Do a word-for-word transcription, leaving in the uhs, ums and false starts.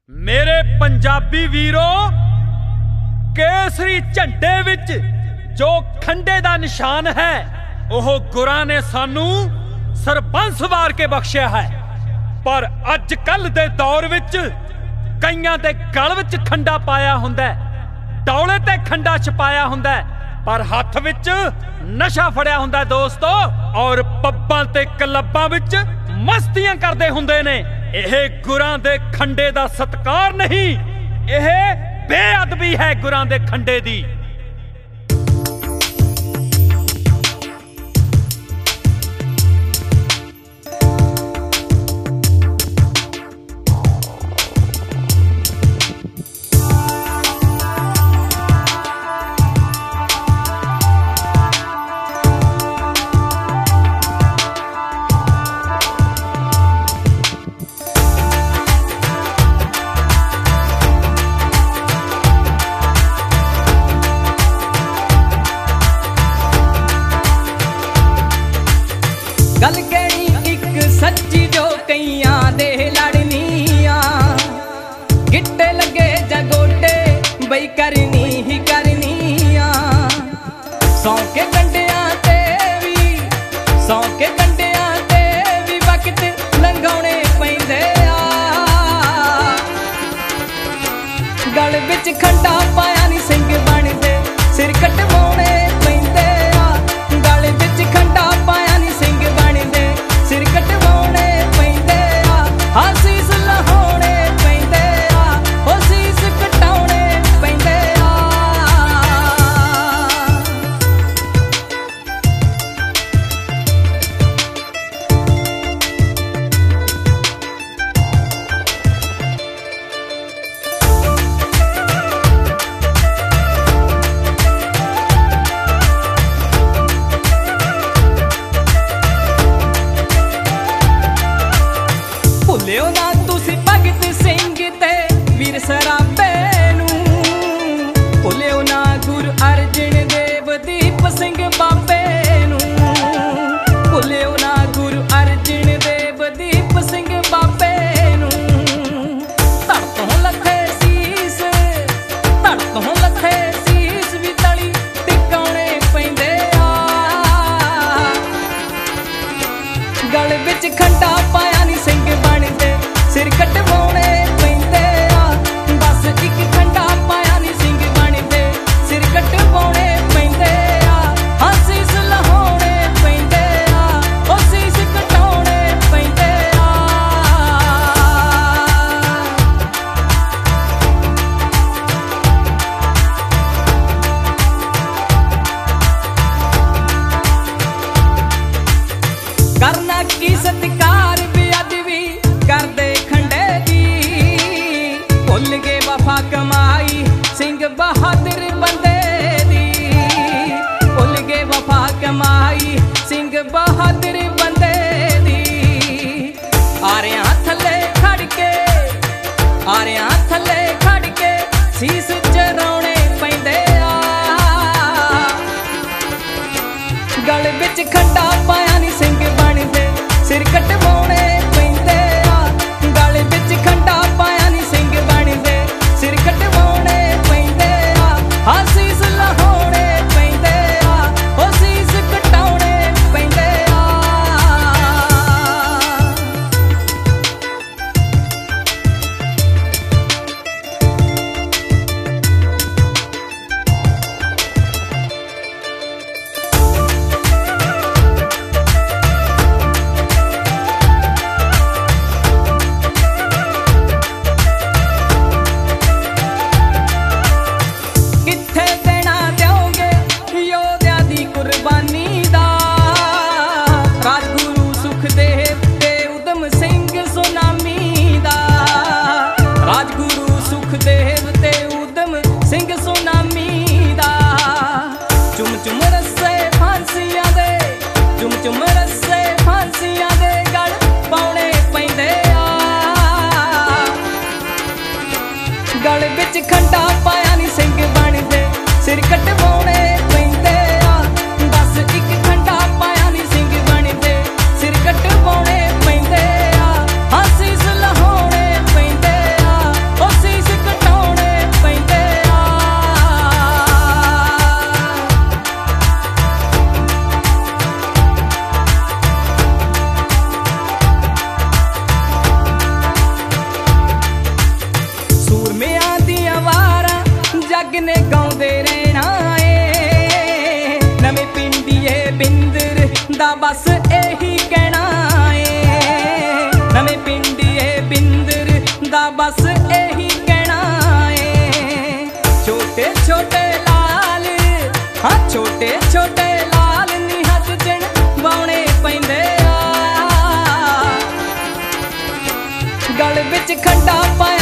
मेरे पंजाबी वीरो, केसरी झंडे विच जो खंडे दा निशान है ओह गुरां ने सानू सरबंस वार के बख्शिया है। पर अज कल दे दौर विच कईयां दे गल विच खंडा पाया हुंदा है, डौले ते खंडा छपाया हुंदा है, पर हथ विच नशा फड़िया हुंदा दोस्तों, और पब्बां ते क्लब्बां विच मस्तियां करदे हुंदे ने। यह गुरां दे खंडे दा सत्कार नहीं, यह बेअदबी है गुरां दे खंडे दी। गल कहनी एक सच्ची जो कईयां दे लड़निया, गिट्टे लगे जगोटे बई करनी ही करनिया। सौ के कंडियां ते भी सौ के कंडियां ते भी वक्त लंघाउणे पैंदे आ। गल विच खंडा पाया नी सिंह बनदे, सिर कटवाउणे पैंदे आ। गल विच खंडा पाया नी सिंह सिर कटवाउणे पैंदे आ, हाँ सीस लहाउणे पैंदे आ, ओ सीस कटाउणे पैंदे आ। भुलियो ना तुसी भगत सिंह ते वीर सराबे नूं, भुलियो ना गुरु अर्जन देव दीप सिंह बाबे नूं, भुलियो ना गुरु अर्जन देव दीप सिंह बाबे नूं। धड़ तों लथे सीस धड़ तों लथे सीस भी तली टिकाउणे पैंदे आ। गल विच खंडा पाया नी सिंह बनदे, सिर कटवाउणे पैंदे आ। बस एक खंडा पाया नी सिंह बनदे, सिर कटवाउणे पैंदे आ। हाँ सीस लहाउणे पैंदे आ, ओ सीस कटाउणे पैंदे आ। करना की सत्कार बेअदबी करदे खंडे दी, भुल गए वफा कमाई सिंह बहादुर बंदे दी। भुल गए वफा कमाई सिंह बहादुर बंदे दी। आरियां थले खड़ के आरियां थले खड़ के सीस चराउणे पैंदे आ। गल विच खंडा पाया नी सिंह बनदे, सिर कटवाउणे पैंदे आ। गल विच खंडा पाया नी सिंह बनदे, सिर कटवाउणे पैंदे आ। हाँ सीस लहाउणे पैंदे आ, ओ सीस कटाउणे पैंदे आ। कित्थे देना देओगे योद्धा दी कुर्बानी दा, राजगुरु सुखदेव ते उधम सिंह सुनामी दा। राजगुरु सुखदेव ते उधम सिंह सुनामी दा। चुम चुम रस्से फांसियां दे चुम चुम रस्से फांसियां दे गल पाउणे पैंदे आ। गल विच खंडा पाया नी सिंह बनदे, सिर कटवाउणे पैंदे आ। बस एक खंडा पाया नी सिंह बनदे, सिर कटवाउणे पैंदे आ। हाँ सीस लहाउणे पैंदे आ, ओ ਨੇ ਗਾਉਂਦੇ ਰਹਿਣਾ ਏ। ਨਵੇਂ ਪਿੰਡੀਏ ਬਿੰਦਰ ਦਾ ਬਸ ਇਹੀ ਕਹਿਣਾ ਏ। ਨਵੇਂ ਪਿੰਡੀਏ ਬਿੰਦਰ ਦਾ ਬਸ ਇਹੀ ਕਹਿਣਾ ਏ। ਛੋਟੇ ਛੋਟੇ ਲਾਲ, ਹਾਂ ਛੋਟੇ ਛੋਟੇ ਲਾਲ ਨੀ ਹੱਥ ਜਣ ਬਾਉਣੇ ਪੈਂਦੇ ਆ। ਗਲ ਵਿੱਚ ਖੰਡਾ ਪਾਇਆ